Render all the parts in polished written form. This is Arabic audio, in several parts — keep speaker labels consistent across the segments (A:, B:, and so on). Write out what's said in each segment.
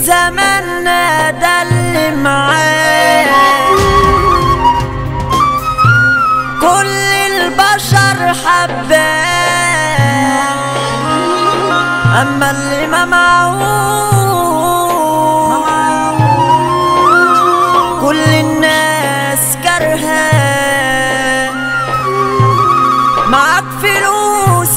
A: زماننا ده اللي معاه كل البشر حباه، اما اللي ما معهوش كل الناس كرهاه. معاك فلوس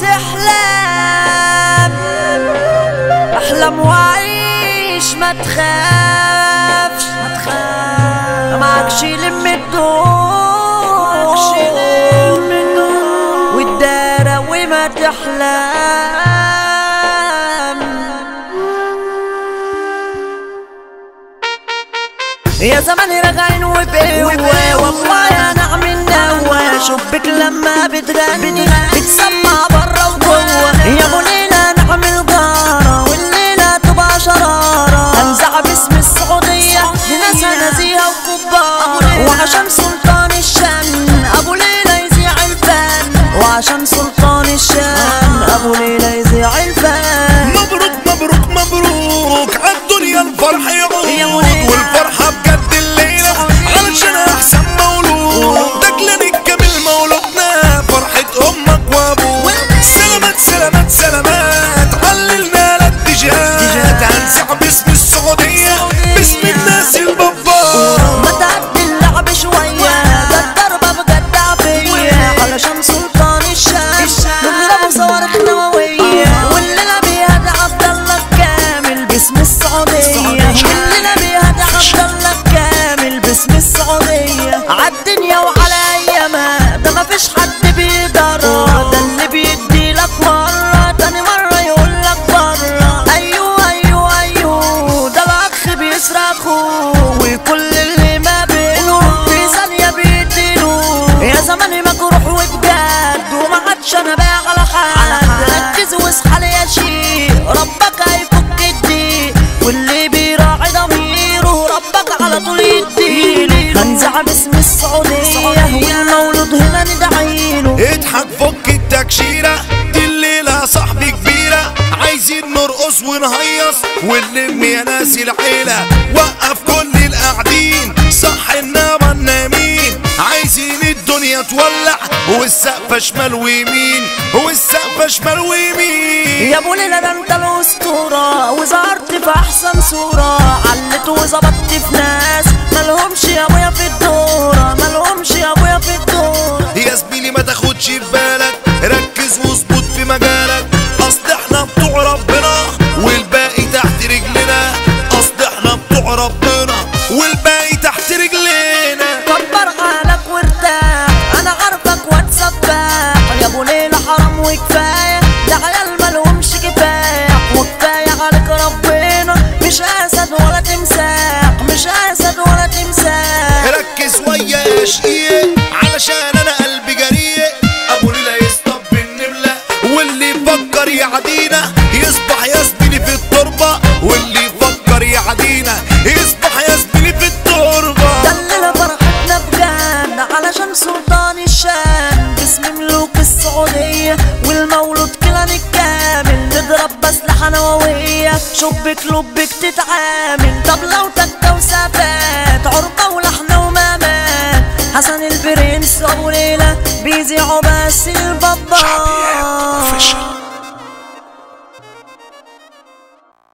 A: احلم وعيش ما تخافش، معاكش لم الدور والدارة وما تحلم. يا زماني راجعين وبقوة والله يا نعم النوى، شبك لما بتغني بتسمع برا وجوه. يا ابو ليلى نعمل جارة والليلة تبقى شرارة، هنزع باسم السعودية لناس نزيهة وكبار، وعشان سلطان الشام ابو ليلى يذيع الفن، وعشان سلطان الشام ابو ليلى يذيع الفن.
B: مبروك مبروك مبروك عالدنيا الفرح يعود، والفرحة بجد الليلة علشان احسن مولود، دجلة نكمل مولودنا فرحة امك وابوك. سلامات سلامات سلامات عللنا للاتجاهات، هنزع باسم السعودية باسم الناس البفار.
A: ما تعدي اللعب شوية ده الضربة بجد عافية، علشان سلطان الشام نضربه صواريخ نووية، والليلة بيها ده عبد الله الكامل باسم السعودية، والليلة بيها ده عبد الله الكامل باسم السعودية. عالدنيا وعلى ايامها ده مفيش حد بيقدرها، ده اللي بيديلك مرة تاني مرة يقولك برا. ايوه ايوه ايوه ده الاخ بيسرق اخوه، وكل اللي ما بينهم في ثانية بيديله. يا زماني مجروح وبجد وما عادش انا بايع على حد، ركز واصحى لي يا شيخ ربك هيفك الضيق، واللي بيراعي ضميره ربك على طول يديله. هنزع باسم السعودية والمولود هنا ندعيله.
B: اضحك فك التكشيرة دي الليلة صاحبي كبيرة، عايزين نرقص ونهيص ونلم يا ناس العيلة، وقف كل القاعدين صح انما النايمين، عايزين الدنيا تولع والسقف شمال ويمين، والسقف شمال ويمين.
A: يا ابو ليلى ده انت الاسطورة وظهرت في احسن صورة، علت وظبطت في ناس مالهمش يا ابويا في الدورة، مالهمش يا ابويا في الدورة.
B: يا زميلي ما تاخدش في بالك، ركز واظبط في مجالك، اصل احنا بتوع ربنا والباقي تحت رجلنا، اصل احنا بتوع ربنا والباقي تحت رجلنا.
A: كبر حالك وارتاح انا عارفك واتسبح، يا ابو ليلى حرام وكفاية ده عيال مالهمش كفاية، وكفاية عليك ربنا مش اسد ولا تمساح، مش اسد ولا تمساح.
B: ركز ويا يا شقيق علشان انا قلبي جريء، ابو ليلى يصطب النملة، واللي يفكر يعدينا يصبح يا زميلي في التربة، واللي يفكر يعدينا يصبح يا زميلي في التربة.
A: ده الليلة فرحتنا بجد علشان سلطان الشام باسم ملوك السعودية، والمولود كلان الكامل نضرب بأسلحة نووية، شبك لبك تتعامل. طب لو تكة وسافات عربة ولحنة ومامات، حسن البرنس ابو ليلى بيذيعوا بس البابا.